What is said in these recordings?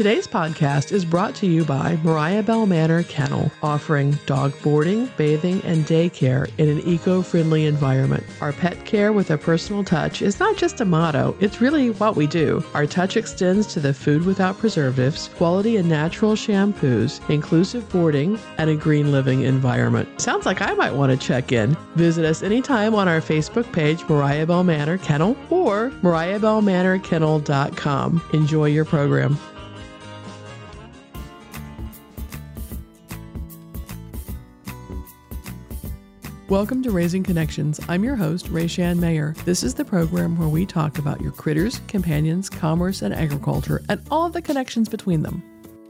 Today's podcast is brought to you by Mariah Bell Manor Kennel, offering dog boarding, bathing, and daycare in an eco-friendly environment. Our pet care with a personal touch is not just a motto, it's really what we do. Our touch extends to the food without preservatives, quality and natural shampoos, inclusive boarding, and a green living environment. Sounds like I might want to check in. Visit us anytime on our Facebook page, Mariah Bell Manor Kennel, or mariahbellmanorkennel.com. Enjoy your program. Welcome to Raising Connections. I'm your host, Rayshan Mayer. This is the program where we talk about your critters, companions, commerce, and agriculture, and all of the connections between them.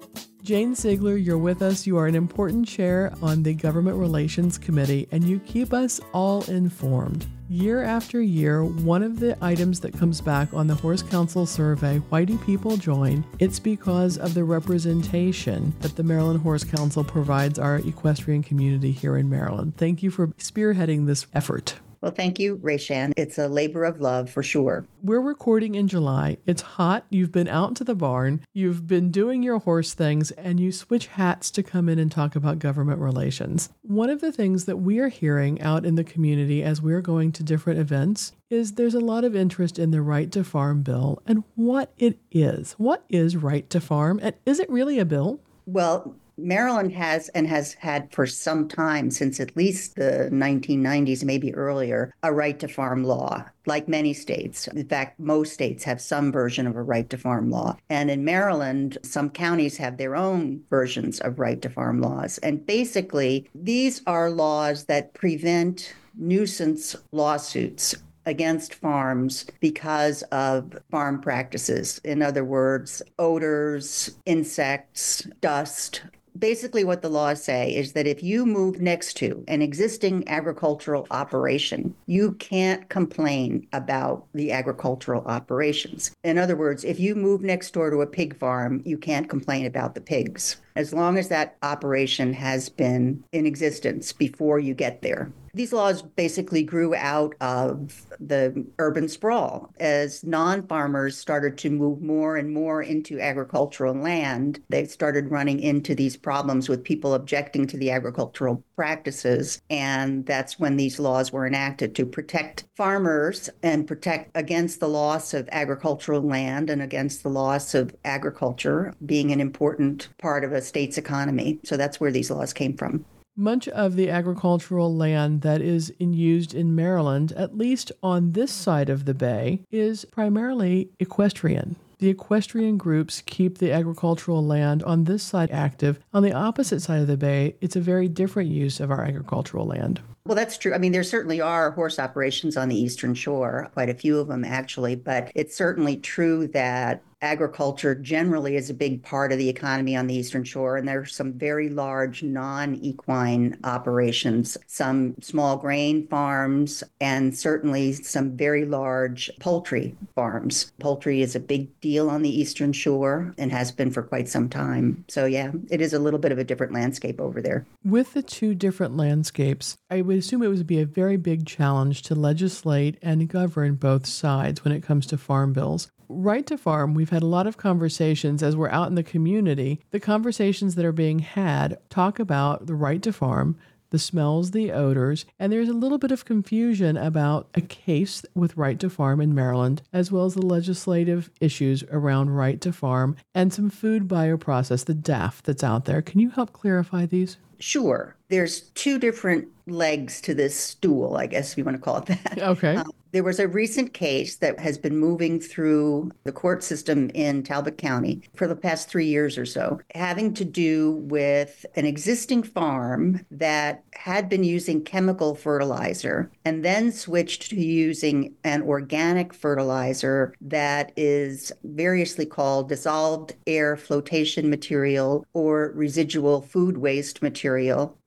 Jane Sigler, you're with us. You are an important chair on the Government Relations Committee, and you keep us all informed. Year after year, one of the items that comes back on the Horse Council survey, why do people join? It's because of the representation that the Maryland Horse Council provides our equestrian community here in Maryland. Thank you for spearheading this effort. Well, thank you, Rayshan. It's a labor of love for sure. We're recording in July. It's hot. You've been out to the barn. You've been doing your horse things, and you switch hats to come in and talk about government relations. One of the things that we are hearing out in the community as we're going to different events is there's a lot of interest in the Right to Farm bill and what it is. What is Right to Farm, and is it really a bill? Well, Maryland has had for some time, since at least the 1990s, maybe earlier, a right to farm law, like many states. In fact, most states have some version of a right to farm law. And in Maryland, some counties have their own versions of right to farm laws. And basically, these are laws that prevent nuisance lawsuits against farms because of farm practices. In other words, odors, insects, dust. Basically, what the laws say is that if you move next to an existing agricultural operation, you can't complain about the agricultural operations. In other words, if you move next door to a pig farm, you can't complain about the pigs, as long as that operation has been in existence before you get there. These laws basically grew out of the urban sprawl. As non-farmers started to move more and more into agricultural land, they started running into these problems with people objecting to the agricultural practices. And that's when these laws were enacted to protect farmers and protect against the loss of agricultural land and against the loss of agriculture being an important part of a state's economy. So that's where these laws came from. Much of the agricultural land that is used in Maryland, at least on this side of the bay, is primarily equestrian. The equestrian groups keep the agricultural land on this side active. On the opposite side of the bay, it's a very different use of our agricultural land. Well, that's true. I mean, there certainly are horse operations on the Eastern Shore, quite a few of them actually, but it's certainly true that agriculture generally is a big part of the economy on the Eastern Shore, and there are some very large non-equine operations, some small grain farms, and certainly some very large poultry farms. Poultry is a big deal on the Eastern Shore and has been for quite some time. So yeah, it is a little bit of a different landscape over there. With the two different landscapes, I would assume it would be a very big challenge to legislate and govern both sides when it comes to farm bills. Right to Farm, we've had a lot of conversations as we're out in the community. The conversations that are being had talk about the right to farm, the smells, the odors, and there's a little bit of confusion about a case with Right to Farm in Maryland, as well as the legislative issues around Right to Farm and some food bioprocess, the DAF that's out there. Can you help clarify these? Sure. There's two different legs to this stool, I guess if you want to call it that. Okay. There was a recent case that has been moving through the court system in Talbot County for the past 3 years or so, having to do with an existing farm that had been using chemical fertilizer and then switched to using an organic fertilizer that is variously called dissolved air flotation material or residual food waste material.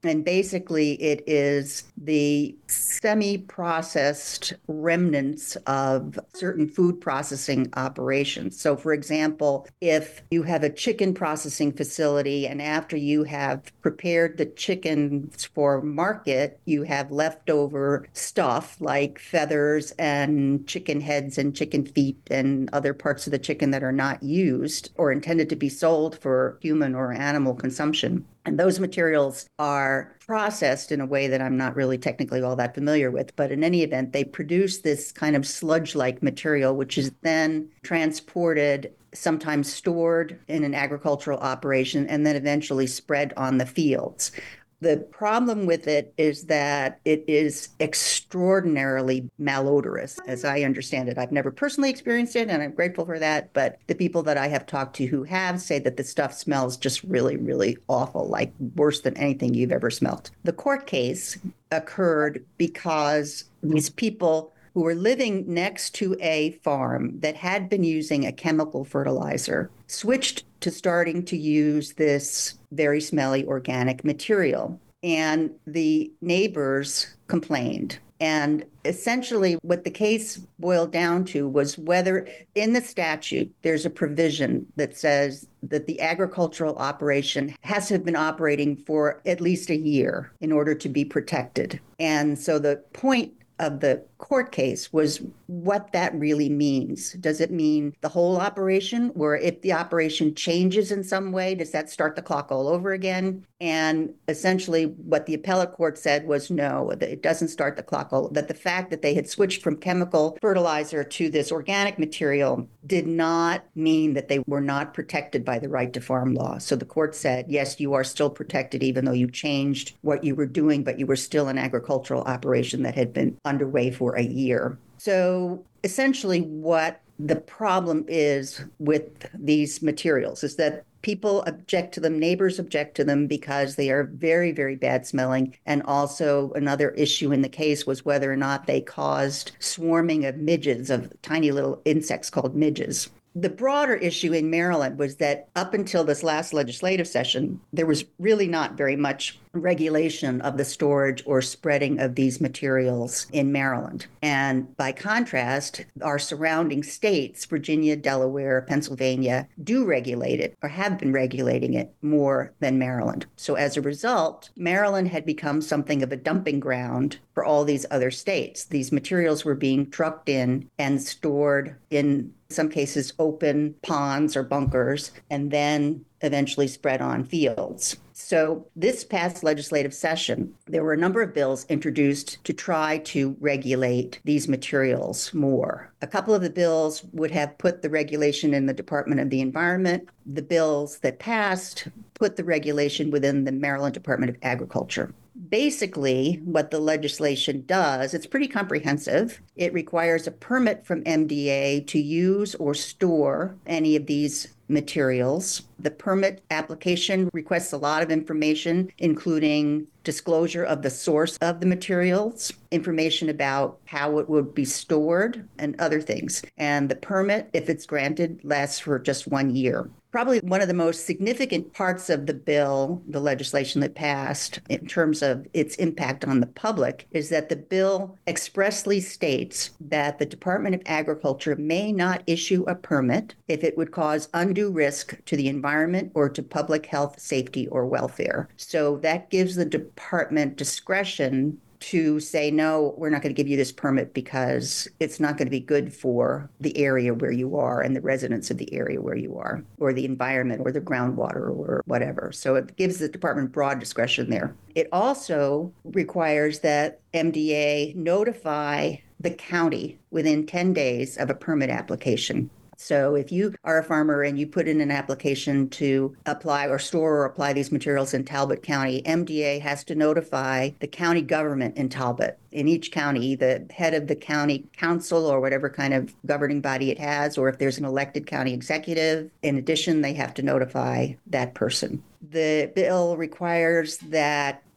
And basically, it is the semi-processed remnants of certain food processing operations. So, for example, if you have a chicken processing facility and after you have prepared the chickens for market, you have leftover stuff like feathers and chicken heads and chicken feet and other parts of the chicken that are not used or intended to be sold for human or animal consumption. And those materials are processed in a way that I'm not really technically all that familiar with. But in any event, they produce this kind of sludge-like material, which is then transported, sometimes stored in an agricultural operation, and then eventually spread on the fields. The problem with it is that it is extraordinarily malodorous, as I understand it. I've never personally experienced it, and I'm grateful for that. But the people that I have talked to who have say that the stuff smells just really, really awful, like worse than anything you've ever smelled. The court case occurred because these people who were living next to a farm that had been using a chemical fertilizer switched to starting to use this very smelly organic material. And the neighbors complained. And essentially, what the case boiled down to was whether in the statute there's a provision that says that the agricultural operation has to have been operating for at least a year in order to be protected. And so the point of the court case was what that really means. Does it mean the whole operation, or if the operation changes in some way, does that start the clock all over again? And essentially what the appellate court said was no, that it doesn't start the clock, that the fact that they had switched from chemical fertilizer to this organic material did not mean that they were not protected by the right to farm law. So the court said, yes, you are still protected even though you changed what you were doing, but you were still an agricultural operation that had been underway for a year. So essentially what the problem is with these materials is that people object to them, neighbors object to them because they are very, very bad smelling. And also another issue in the case was whether or not they caused swarming of midges, of tiny little insects called midges. The broader issue in Maryland was that up until this last legislative session, there was really not very much regulation of the storage or spreading of these materials in Maryland. And by contrast, our surrounding states, Virginia, Delaware, Pennsylvania, do regulate it or have been regulating it more than Maryland. So as a result, Maryland had become something of a dumping ground for all these other states. These materials were being trucked in and stored in some cases open ponds or bunkers, and then eventually spread on fields. So this past legislative session, there were a number of bills introduced to try to regulate these materials more. A couple of the bills would have put the regulation in the Department of the Environment. The bills that passed put the regulation within the Maryland Department of Agriculture. Basically, what the legislation does, it's pretty comprehensive. It requires a permit from MDA to use or store any of these materials. The permit application requests a lot of information, including disclosure of the source of the materials, information about how it would be stored, and other things. And the permit, if it's granted, lasts for just 1 year. Probably one of the most significant parts of the bill, the legislation that passed, in terms of its impact on the public, is that the bill expressly states that the Department of Agriculture may not issue a permit if it would cause undue risk to the environment or to public health, safety, or welfare. So that gives the department discretion to say, no, we're not going to give you this permit because it's not going to be good for the area where you are and the residents of the area where you are, or the environment or the groundwater or whatever. So it gives the department broad discretion there. It also requires that MDA notify the county within 10 days of a permit application. So if you are a farmer and you put in an application to apply or store or apply these materials in Talbot County, MDA has to notify the county government in Talbot. In each county, the head of the county council or whatever kind of governing body it has, or if there's an elected county executive, in addition, they have to notify that person. The bill requires that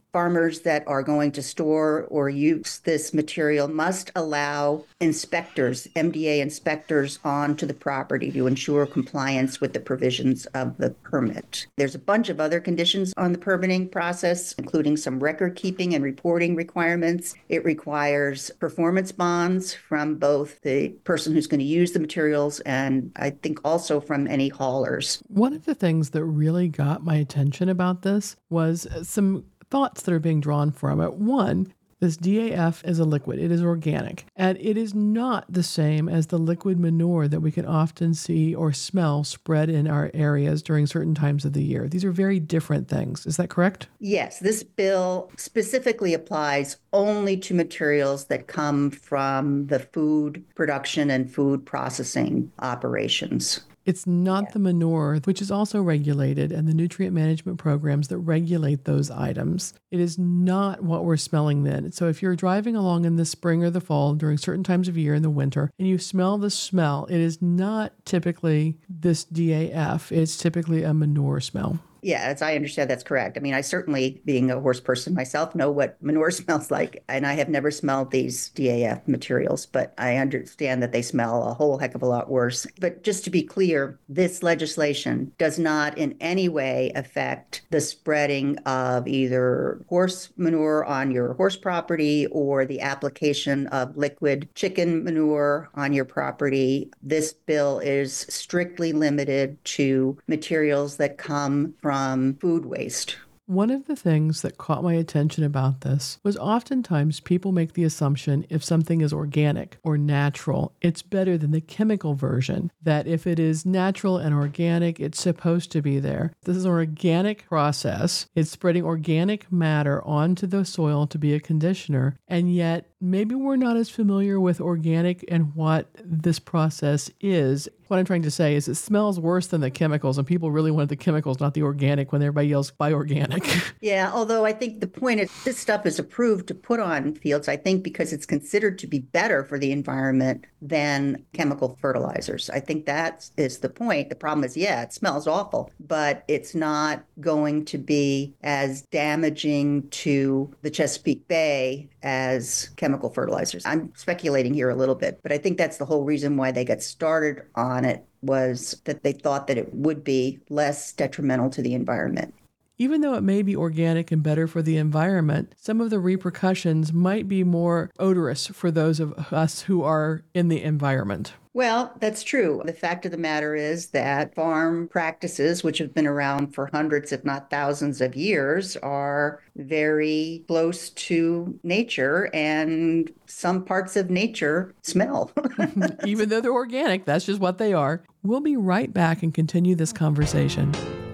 farmers that are going to store or use this material must allow inspectors, MDA inspectors, onto the property to ensure compliance with the provisions of the permit. There's a bunch of other conditions on the permitting process, including some record keeping and reporting requirements. It requires performance bonds from both the person who's going to use the materials and I think also from any haulers. One of the things that really got my attention about this was some thoughts that are being drawn from it. One, this DAF is a liquid. It is organic. And it is not the same as the liquid manure that we can often see or smell spread in our areas during certain times of the year. These are very different things. Is that correct? Yes, this bill specifically applies only to materials that come from the food production and food processing operations. It's not the manure, which is also regulated, and the nutrient management programs that regulate those items. It is not what we're smelling then. So if you're driving along in the spring or the fall during certain times of year in the winter and you smell the smell, it is not typically this DAF. It's typically a manure smell. Yeah, as I understand, that's correct. I mean, I certainly, being a horse person myself, know what manure smells like, and I have never smelled these DAF materials, but I understand that they smell a whole heck of a lot worse. But just to be clear, this legislation does not in any way affect the spreading of either horse manure on your horse property or the application of liquid chicken manure on your property. This bill is strictly limited to materials that come from food waste. One of the things that caught my attention about this was oftentimes people make the assumption if something is organic or natural, it's better than the chemical version, that if it is natural and organic, it's supposed to be there. This is an organic process. It's spreading organic matter onto the soil to be a conditioner, and yet maybe we're not as familiar with organic and what this process is. What I'm trying to say is it smells worse than the chemicals, and people really wanted the chemicals, not the organic, when everybody else buy organic. Yeah, although I think the point is this stuff is approved to put on fields, I think, because it's considered to be better for the environment than chemical fertilizers. I think that is the point. The problem is, yeah, it smells awful, but it's not going to be as damaging to the Chesapeake Bay as chemical fertilizers. I'm speculating here a little bit, but I think that's the whole reason why they got started on it, was that they thought that it would be less detrimental to the environment. Even though it may be organic and better for the environment, some of the repercussions might be more odorous for those of us who are in the environment. Well, that's true. The fact of the matter is that farm practices, which have been around for hundreds, if not thousands of years, are very close to nature, and some parts of nature smell. Even though they're organic, that's just what they are. We'll be right back and continue this conversation.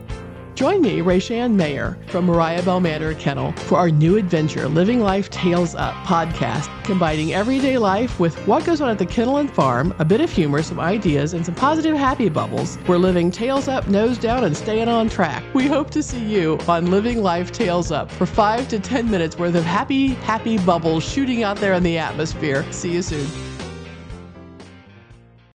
Join me, Rayshan Mayer, from Mariah Bell Manor Kennel, for our new adventure, Living Life Tales Up podcast, combining everyday life with what goes on at the kennel and farm, a bit of humor, some ideas, and some positive happy bubbles. We're living tails up, nose down, and staying on track. We hope to see you on Living Life Tales Up for 5 to 10 minutes worth of happy bubbles shooting out there in the atmosphere. See you soon.